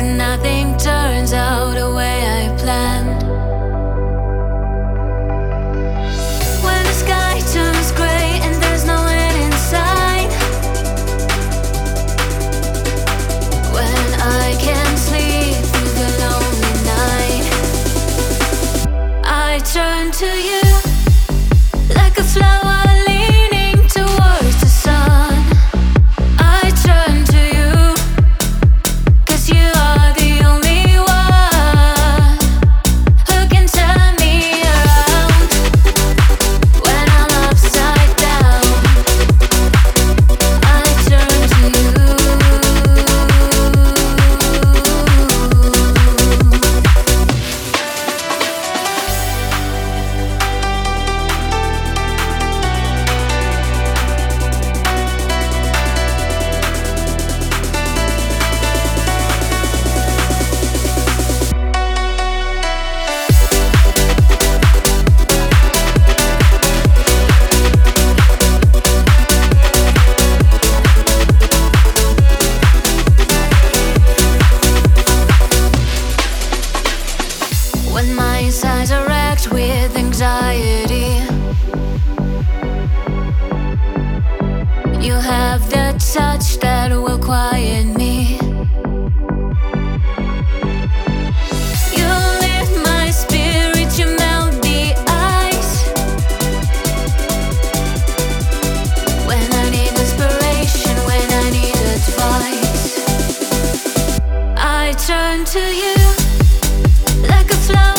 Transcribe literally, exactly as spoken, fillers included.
nothing turns out the way I planned. When the sky turns gray and there's no end in sight, when I can't sleep through the lonely night, I turn to you like a flower leaning towards the sun. I turn to you 'cause you are the only one who can turn me around when I'm upside down. I turn to you. When my insides are wrecked with anxiety, you have that touch that will quiet me. You lift my spirit, you melt the ice. When I need inspiration, when I need advice, I turn to you like a flower